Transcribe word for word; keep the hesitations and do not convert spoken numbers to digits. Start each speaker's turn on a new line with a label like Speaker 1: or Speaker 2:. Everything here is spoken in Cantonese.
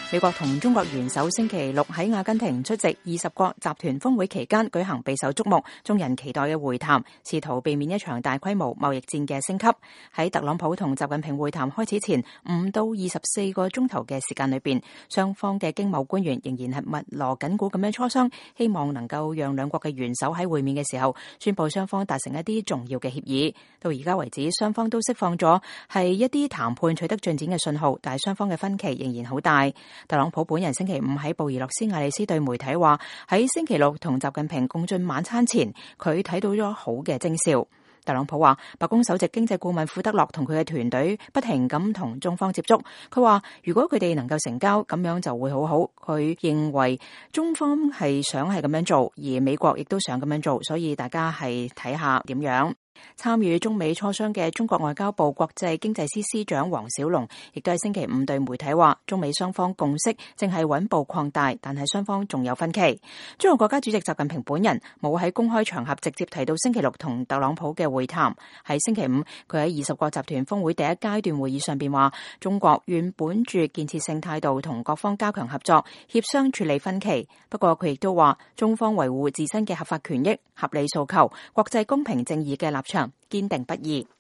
Speaker 1: 美國同中國元首星期六喺阿根廷出席二十國集團峰會期間舉行備受矚目、眾人期待嘅會談，試圖避免一場大規模貿易戰嘅升級。喺特朗普同習近平會談開始前五到二十四個鐘頭嘅時間裏邊，雙方嘅經貿官員仍然係密鑼緊鼓咁樣磋商，希望能夠讓兩國嘅元首喺會面嘅時候宣布雙方達成一啲重要嘅協議。到而家為止，雙方都釋放咗係一啲談判取得進展嘅信號，但係雙方嘅分歧仍然好大。特朗普本人星期五喺布宜諾斯艾利斯對媒體話，喺星期六同習近平共進晚餐前，佢睇到咗好嘅徵兆。特朗普話，白宮首席經濟顧問庫德洛同佢嘅團隊不停咁同中方接觸。佢話如果佢哋能夠成交，咁樣就會好好。佢認為中方係想係咁樣做，而美國亦都想咁樣做，所以大家係睇下點樣。參與中美磋商嘅中國外交部國際經濟司司長黃小龍亦都喺星期五對媒體話，中美雙方共識正係穩步擴大，但係雙方仲有分歧。中國國家主席習近平本人冇喺公開場合直接提到星期六同特朗普嘅會談。喺星期五，佢喺二十國集團峰會第一階段會議上邊話，中國願本住建設性態度同各方加強合作，協商處理分歧。不過佢亦都話，中方維護自身嘅合法權益、合理訴求、國際公平正義嘅立場堅定不移。